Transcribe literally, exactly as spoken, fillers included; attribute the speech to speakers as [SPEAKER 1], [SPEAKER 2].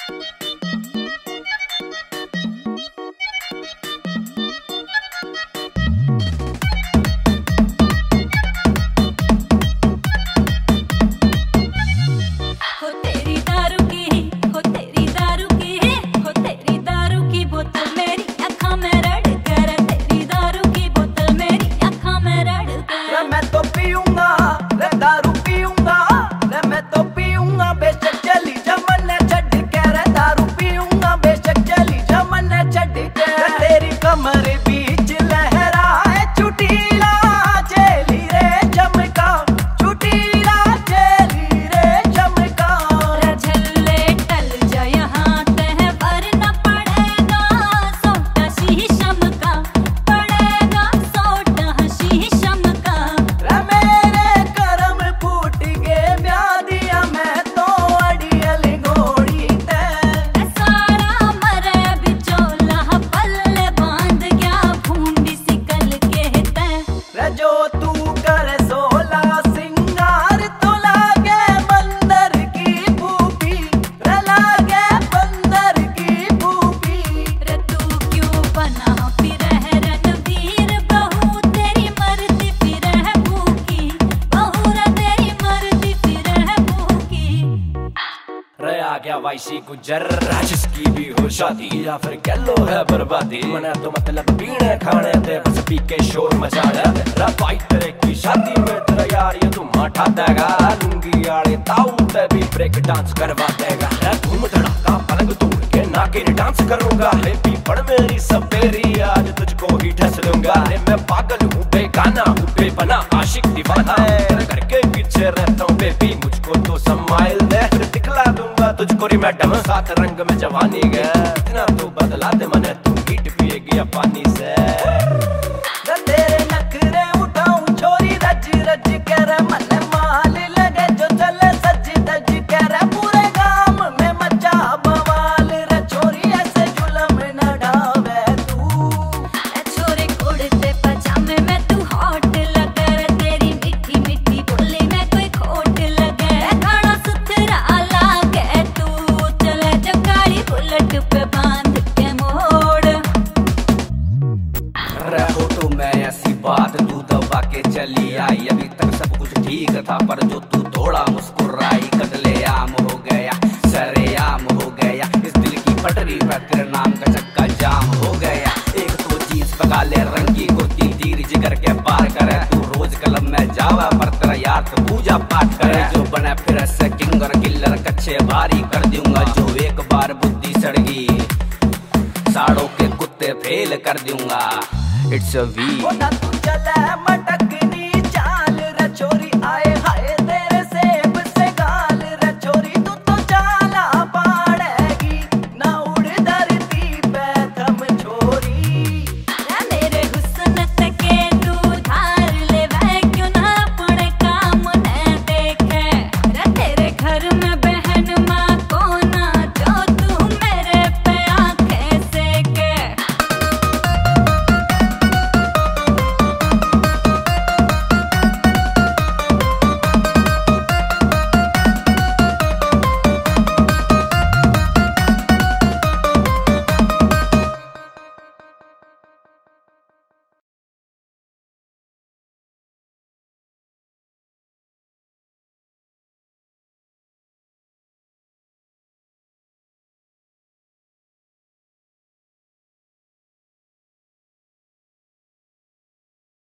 [SPEAKER 1] क्या वाइसी गुजर जिसकी भी हो शादी या फिर कह लो है बर्बादी, मना तो मतलब पीने खाने दे बस पी के शोर मचाना। भाई तेरे की शादी में तेरा यार ये तू माठा देगा, लुंगी आड़े ताऊ ते भी ब्रेक डांस करवा देगा। धूम धड़ाका पलंग तोड़ के नाके डांस करूंगा, हैप्पी पड़ मेरी सपेरी आज तुझको ही ठस दूंगा। अरे मैं पागल हूँ बेगाना हूँ बेपना आशिक दीवाना, घर के पीछे रहता हूँ बेबी मुझको तो स्माइल दे, दिखला दूंगा तुझको री मैडम साथ रंग में जवानी गए। इतना तो बदला दे मने तू हीट पिएगी या पानी से।
[SPEAKER 2] तेरे नखरे उठाऊं छोरी रज रज कर मन माल लगे जो चले सज धज कर, पूरे गांव में मचा बवाल रे छोरी ऐसे जुलम न ढावे तू।
[SPEAKER 3] छोरे कुड़ते पजामे में तू हॉट लगे, तेरी मीठी मीठी बोली में कोई खोट लगे। खाना सुथरा लागे तू चले जगाड़ी बुलेट पे बांध के मोड़।
[SPEAKER 4] रहो तो मैं ऐसी बात तू दबा के चली आई, अभी तक सब कुछ ठीक था पर जो तू थोड़ा मुस्कुराई कटले आम हो गया सरे आम हो गया। इस दिल की पटरी पर तेरे नाम का चक्का जाम हो गया। एक तो जींस पका ले रंग की गोती तीर जिगर के पार करे, तू रोज कलम में जावा पर तेरा यार तो पूजा पाठ करे। जो बना फिर से किंग और किलर कच्चे भारी कर दूंगा, जो एक बार बुद्धि सड़गी साड़ों के कुत्ते फेल कर दूंगा। इट्स अ वी
[SPEAKER 2] तू चले